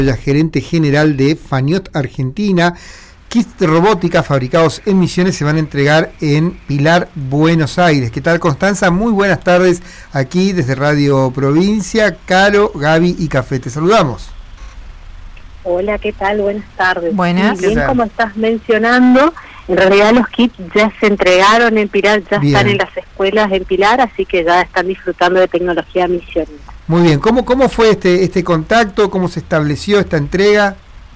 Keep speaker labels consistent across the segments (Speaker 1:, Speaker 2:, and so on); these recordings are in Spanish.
Speaker 1: La gerente general de Faniot Argentina. Kits de robótica fabricados en Misiones se van a entregar en Pilar, Buenos Aires. ¿Qué tal, Constanza? Muy buenas tardes aquí desde Radio Provincia. Caro, Gaby y Café, te saludamos.
Speaker 2: Hola, ¿qué tal? Buenas tardes.
Speaker 3: Buenas.
Speaker 2: Bien, como estás mencionando, en realidad los kits ya se entregaron en Pilar, ya
Speaker 1: Bien.
Speaker 2: están en las escuelas en Pilar, así que ya están disfrutando de tecnología Misiones.
Speaker 1: Muy bien, ¿cómo fue este contacto? ¿Cómo se estableció esta entrega?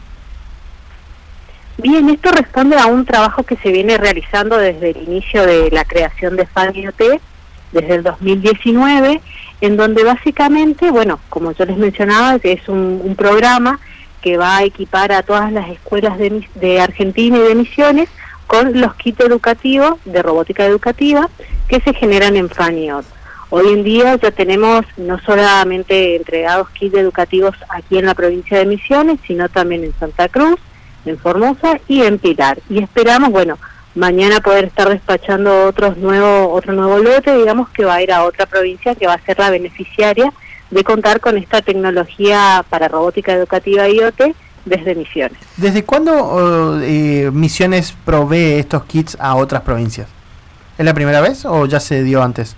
Speaker 2: Bien, esto responde a un trabajo que se viene realizando desde el inicio de la creación de Faniot, desde el 2019, en donde básicamente, bueno, como yo les mencionaba, es un programa que va a equipar a todas las escuelas de Argentina y de Misiones con los kits educativos de robótica educativa que se generan en Faniot. Hoy en día ya tenemos no solamente entregados kits educativos aquí en la provincia de Misiones, sino también en Santa Cruz, en Formosa y en Pilar. Y esperamos, bueno, mañana poder estar despachando otro nuevo lote, digamos, que va a ir a otra provincia que va a ser la beneficiaria de contar con esta tecnología para robótica educativa IoT desde Misiones.
Speaker 3: ¿Desde cuándo Misiones provee estos kits a otras provincias? ¿Es la primera vez o ya se dio antes?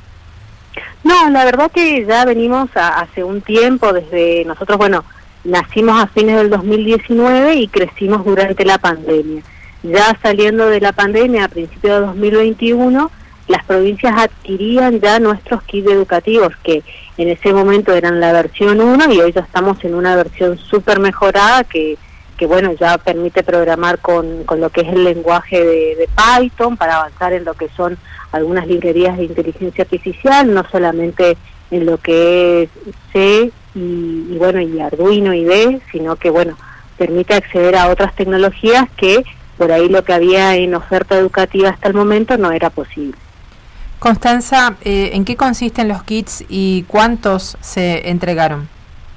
Speaker 2: No, la verdad que ya venimos hace un tiempo, desde nosotros, bueno, nacimos a fines del 2019 y crecimos durante la pandemia. Ya saliendo de la pandemia a principios de 2021, las provincias adquirían ya nuestros kits educativos, que en ese momento eran la versión 1 y hoy ya estamos en una versión súper mejorada que bueno, ya permite programar con lo que es el lenguaje de Python para avanzar en lo que son algunas librerías de inteligencia artificial, no solamente en lo que es C y bueno, y Arduino y D, sino que bueno, permite acceder a otras tecnologías que por ahí lo que había en oferta educativa hasta el momento no era posible.
Speaker 4: Constanza, ¿en qué consisten los kits y cuántos se entregaron?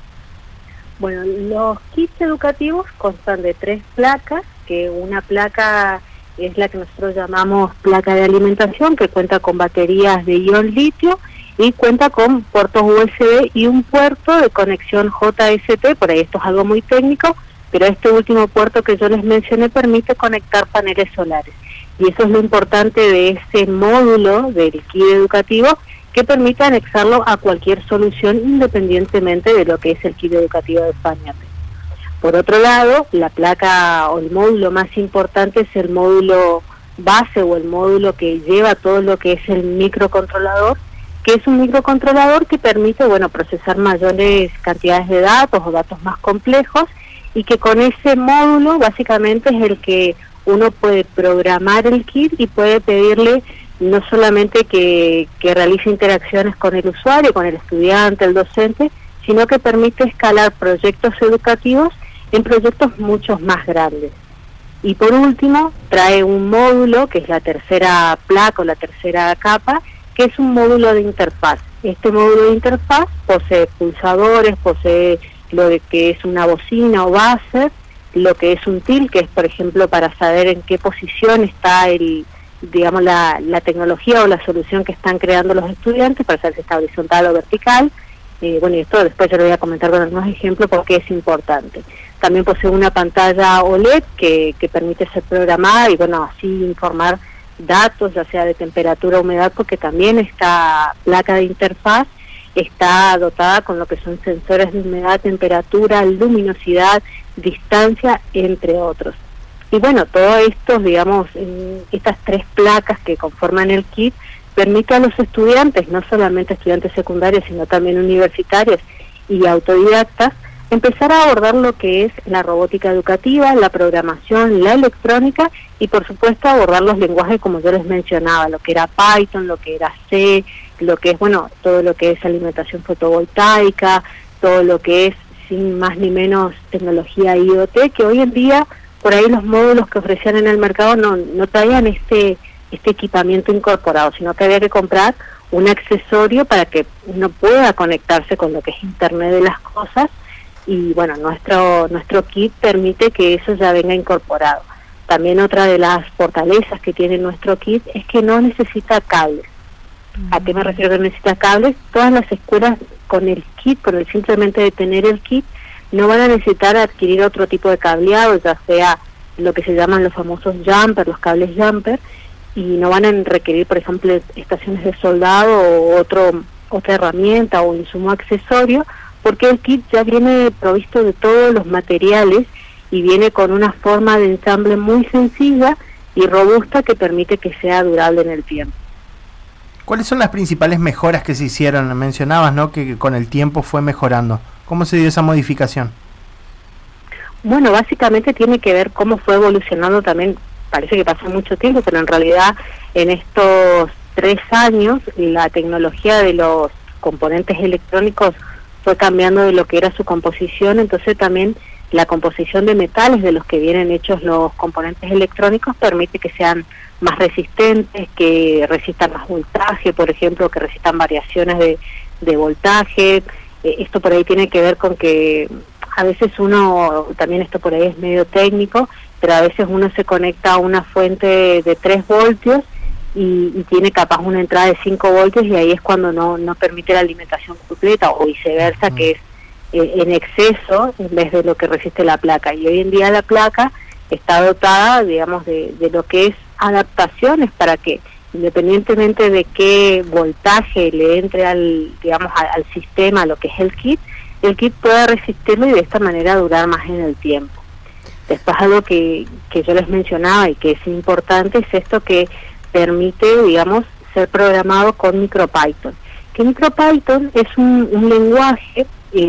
Speaker 2: Bueno, los kits educativos constan de 3 placas, que una placa es la que nosotros llamamos placa de alimentación, que cuenta con baterías de ion litio y cuenta con puertos USB y un puerto de conexión JST, por ahí esto es algo muy técnico, pero este último puerto que yo les mencioné permite conectar paneles solares. Y eso es lo importante de ese módulo del kit educativo, que permite anexarlo a cualquier solución independientemente de lo que es el kit educativo de Faniot. Por otro lado, la placa o el módulo más importante es el módulo base o el módulo que lleva todo lo que es el microcontrolador, que es un microcontrolador que permite, bueno, procesar mayores cantidades de datos o datos más complejos, y que con ese módulo básicamente es el que uno puede programar el kit y puede pedirle no solamente que realice interacciones con el usuario, con el estudiante, el docente, sino que permite escalar proyectos educativos en proyectos mucho más grandes. Y por último, trae un módulo, que es la tercera placa o la tercera capa, que es un módulo de interfaz. Este módulo de interfaz posee pulsadores, posee lo de que es una bocina o buzzer, lo que es un tilt, que es, por ejemplo, para saber en qué posición está digamos la tecnología o la solución que están creando los estudiantes, para saber si está horizontal o vertical. Bueno, y esto después yo lo voy a comentar con algunos ejemplos porque es importante. También posee una pantalla OLED que permite ser programada y bueno, así informar datos, ya sea de temperatura o humedad, porque también esta placa de interfaz está dotada con lo que son sensores de humedad, temperatura, luminosidad, distancia, entre otros. Y bueno, todo esto, digamos, estas 3 placas que conforman el kit, permite a los estudiantes, no solamente estudiantes secundarios, sino también universitarios y autodidactas, empezar a abordar lo que es la robótica educativa, la programación, la electrónica y por supuesto abordar los lenguajes como yo les mencionaba, lo que era Python, lo que era C, lo que es, bueno, todo lo que es alimentación fotovoltaica, todo lo que es, sin más ni menos, tecnología IoT, que hoy en día por ahí los módulos que ofrecían en el mercado no traían este equipamiento incorporado, sino que había que comprar un accesorio para que uno pueda conectarse con lo que es Internet de las cosas. Y bueno, nuestro kit permite que eso ya venga incorporado. También otra de las fortalezas que tiene nuestro kit es que no necesita cables. ¿A qué me refiero que no necesita cables? Todas las escuelas con el kit, con el simplemente de tener el kit, no van a necesitar adquirir otro tipo de cableado, ya sea lo que se llaman los famosos jumper, los cables jumper, y no van a requerir, por ejemplo, estaciones de soldado o otra herramienta o insumo accesorio, porque el kit ya viene provisto de todos los materiales y viene con una forma de ensamble muy sencilla y robusta que permite que sea durable en el tiempo.
Speaker 3: ¿Cuáles son las principales mejoras que se hicieron? Mencionabas, ¿no?, que con el tiempo fue mejorando. ¿Cómo se dio esa modificación?
Speaker 2: Bueno, básicamente tiene que ver cómo fue evolucionando también, parece que pasó mucho tiempo, pero en realidad en estos 3 años la tecnología de los componentes electrónicos fue cambiando de lo que era su composición, entonces también la composición de metales de los que vienen hechos los componentes electrónicos permite que sean más resistentes, que resistan más voltaje, por ejemplo, que resistan variaciones de voltaje. Esto por ahí tiene que ver con que a veces uno, también esto por ahí es medio técnico, pero a veces uno se conecta a una fuente de 3 voltios y tiene capaz una entrada de 5 voltios y ahí es cuando no permite la alimentación completa, o viceversa, que es en exceso en vez de lo que resiste la placa. Y hoy en día la placa está dotada, digamos, de lo que es adaptaciones para que, independientemente de qué voltaje le entre al sistema, lo que es el kit pueda resistirlo y de esta manera durar más en el tiempo. Después algo que yo les mencionaba y que es importante es esto que permite, digamos, ser programado con MicroPython. Que MicroPython es un lenguaje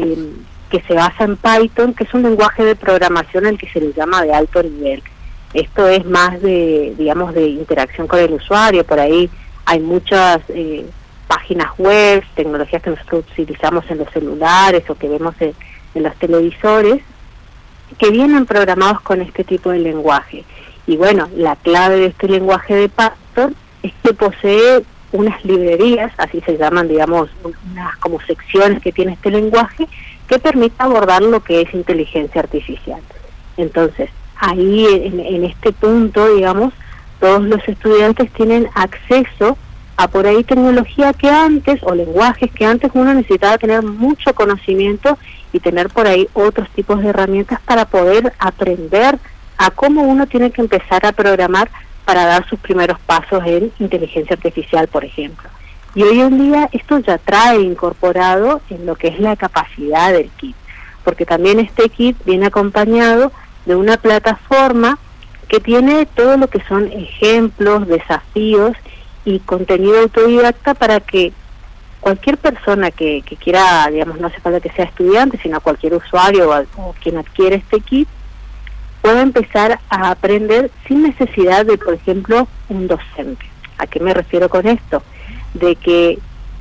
Speaker 2: que se basa en Python, que es un lenguaje de programación al que se le llama de alto nivel. Esto es más de, digamos, de interacción con el usuario. Por ahí hay muchas páginas web, tecnologías que nosotros utilizamos en los celulares o que vemos en los televisores, que vienen programados con este tipo de lenguaje. Y bueno, la clave de este lenguaje de Python es que posee unas librerías, así se llaman, digamos, unas como secciones que tiene este lenguaje, que permite abordar lo que es inteligencia artificial. Entonces, ahí en este punto, digamos, todos los estudiantes tienen acceso a por ahí tecnología que antes, o lenguajes que antes uno necesitaba tener mucho conocimiento y tener por ahí otros tipos de herramientas para poder aprender a cómo uno tiene que empezar a programar para dar sus primeros pasos en inteligencia artificial, por ejemplo. Y hoy en día esto ya trae incorporado en lo que es la capacidad del kit, porque también este kit viene acompañado de una plataforma que tiene todo lo que son ejemplos, desafíos y contenido autodidacta para que cualquier persona que quiera, digamos, no hace falta que sea estudiante, sino cualquier usuario o quien adquiere este kit, pueda empezar a aprender sin necesidad de, por ejemplo, un docente. ¿A qué me refiero con esto? De que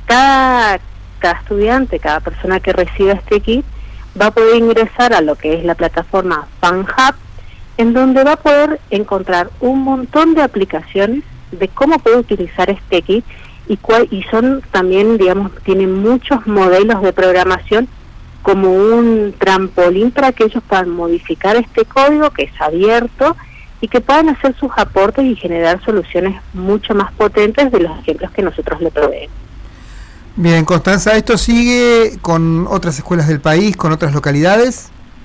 Speaker 2: cada estudiante, cada persona que reciba este kit, va a poder ingresar a lo que es la plataforma FunHub, en donde va a poder encontrar un montón de aplicaciones de cómo puede utilizar este kit y son también, digamos, tienen muchos modelos de programación como un trampolín para que ellos puedan modificar este código que es abierto y que puedan hacer sus aportes y generar soluciones mucho más potentes de los ejemplos que nosotros le proveemos.
Speaker 1: Bien, Constanza, ¿esto sigue con otras escuelas del país, con otras localidades?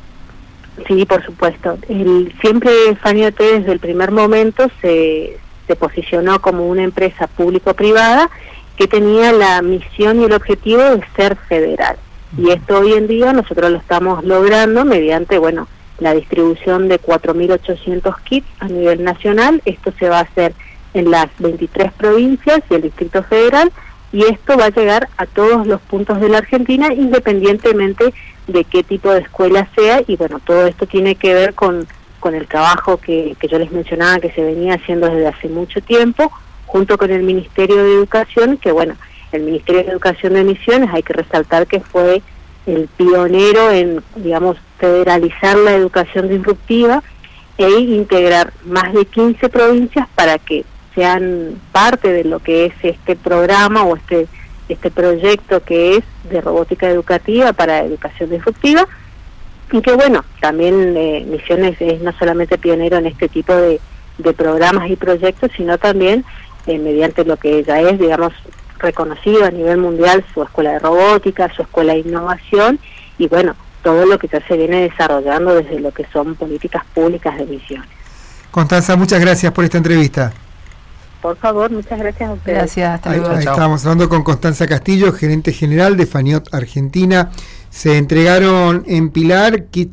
Speaker 2: Sí, por supuesto. Siempre FANIOT desde el primer momento se posicionó como una empresa público-privada que tenía la misión y el objetivo de ser federal. Y esto hoy en día nosotros lo estamos logrando mediante, bueno, la distribución de 4.800 kits a nivel nacional. Esto se va a hacer en las 23 provincias y el Distrito Federal, y esto va a llegar a todos los puntos de la Argentina, independientemente de qué tipo de escuela sea. Y bueno, todo esto tiene que ver con el trabajo que yo les mencionaba, que se venía haciendo desde hace mucho tiempo, junto con el Ministerio de Educación, que bueno, el Ministerio de Educación de Misiones, hay que resaltar que fue el pionero en, digamos, federalizar la educación disruptiva e integrar más de 15 provincias para que sean parte de lo que es este programa o este proyecto que es de robótica educativa para educación disruptiva. Y que bueno, también Misiones es no solamente pionero en este tipo de programas y proyectos, sino también mediante lo que ya es, digamos, reconocido a nivel mundial, su escuela de robótica, su escuela de innovación, y bueno, todo lo que ya se viene desarrollando desde lo que son políticas públicas de Misiones.
Speaker 1: Constanza, muchas gracias por esta entrevista.
Speaker 2: Por favor, muchas gracias a ustedes.
Speaker 4: Gracias, hasta
Speaker 1: Ahí
Speaker 4: luego.
Speaker 1: estábamos hablando con Constanza Castillo, gerente general de Faniot Argentina. Se entregaron en Pilar kits